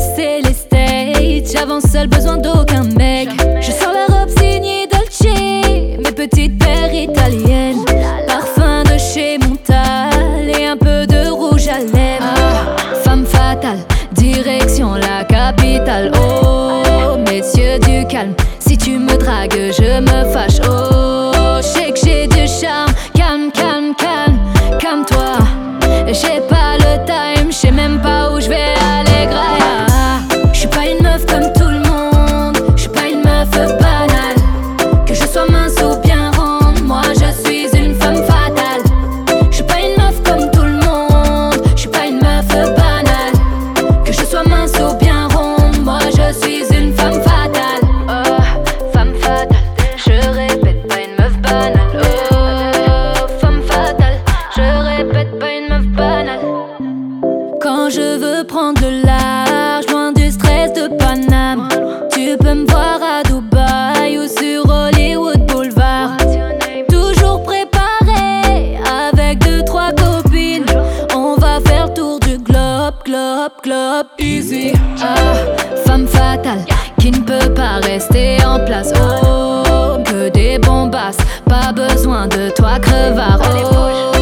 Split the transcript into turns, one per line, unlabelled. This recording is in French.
laisser les States. J'avance seul, besoin d'aucun mec. Je sors la robe signée Dolce, mes petites paires italiennes, parfum de chez Montal et un peu de rouge à lèvres. Femme fatale, direction la capitale. Oh, messieurs du calme, si tu me dragues, je me fâche. Oh, je sais que j'ai du charme. Calme, calme, calme, calme-toi. J'ai pas le time, je sais même pas où je vais aller, graya. Je suis pas une meuf comme tout le monde, je suis pas une meuf banale. Que je sois mince ou bien ronde, moi je suis une femme fatale. Je suis pas une meuf comme tout le monde, je suis pas une meuf banale. Que je sois mince ou bien ronde, moi je suis une femme fatale. Oh, femme fatale, je répète, pas une meuf banale. Oh, femme fatale, je répète, pas une meuf banale. Quand je veux prendre le large, loin du stress de Paname, tu peux me voir à Dubaï ou sur Hollywood Boulevard. Toujours préparé avec 2-3 copines. On va faire le tour du globe, globe, globe. Easy. Femme fatale qui ne peut pas rester en place. Oh, que des bombasses, pas besoin de toi crevard. Oh,